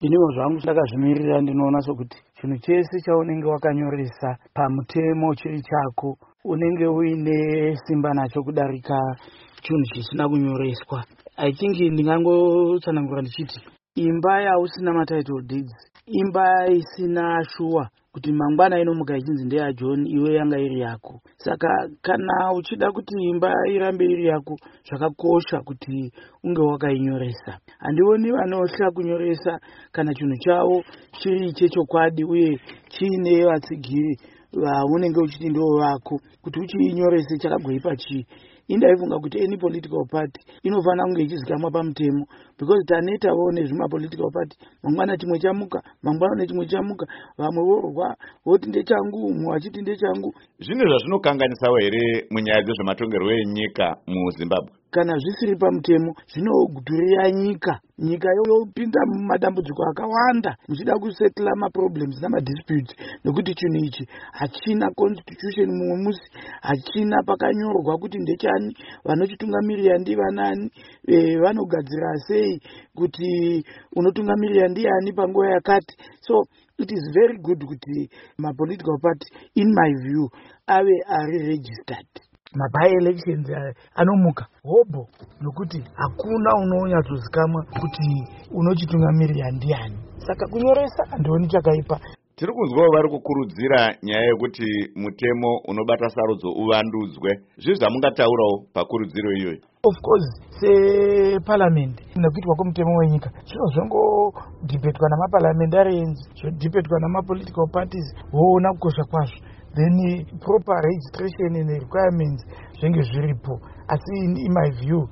Iniwo zvangu ndakazvimirira ndinoona sokuti chinhu chese chaunenge wakanyoresa pamutemo chiri chako unenge uine simba nacho kudarika chinhu chisina kunyoreswa. I think ndingangotsanangura ndichiti imba yausina matitle deeds, imba isina shuwa kuti mangwana inomuka ichinzi ndeyaJohn iwe yanga iri yako. Saka kana uchida kuti imba irambe iri yako, zvakakosha kuti unge wakainyoresa. Handioni vanosha kunyoresa kana chinhu chavo chiri chechokwadi uye chiine vatsigiri vaunenge uchiti ndivo vako, kuti uchiinyorese chakagoipa chii. Indaifunga kuti any political party inofana kunge ichizikamwa pamutemo, because tanetawo nezvimapolitical party mangwana chimwe chamuka, mangwana chimwe chamuka, vamwe vorwa voti ndechangu, mumwe achiti ndechangu. Zvine zvazvinokanganisawo here munyaya dzezvematongerwo enyika muZimbabwe? Kana zvisiri pamutemo zvinodhurira nyika yopinda mumadambudziko akawanda muchida kusetla maproblems namadisputes, nekuti chinhu ichi hachina constitution mumwe musi, hachina pakanyorwa kuti ndechani, vanochitungamirira ndivanani, vanogadzira sei kuti unotungamirira ndiani panguva yakati. So it is very good kuti mapolitical party in my view ave ari registered. By-elections anomuka hobo nokuti hakuna unonyatsozikamwa kuti unochitungamirira ndiani. Saka kunyoresa handioni chakaipa. Tiri kunzwawo vari kukurudzira nyaya yekuti mutemo unobata sarudzo uvandudzwe. Zvizvi zvamungataurawo pakurudziro iyoyi? Of course, separliament nekuitwa kwemutemo wenyika zvino zvongodhibhetwa namaparliamentarians, zvodhibhetwa namapolitical parties, voona kukosha kwazvo. Then proper registration and requirements zvenge zviripo. Asi in my view,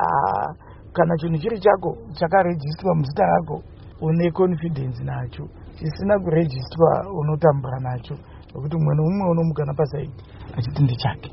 kana chinhu chiri chako chakarejistwa muzita rako une confidence nacho, chisina kurejistwa unotambura nacho, nokuti mumwe nomumwe unomukana pasaidi achiti ndechake.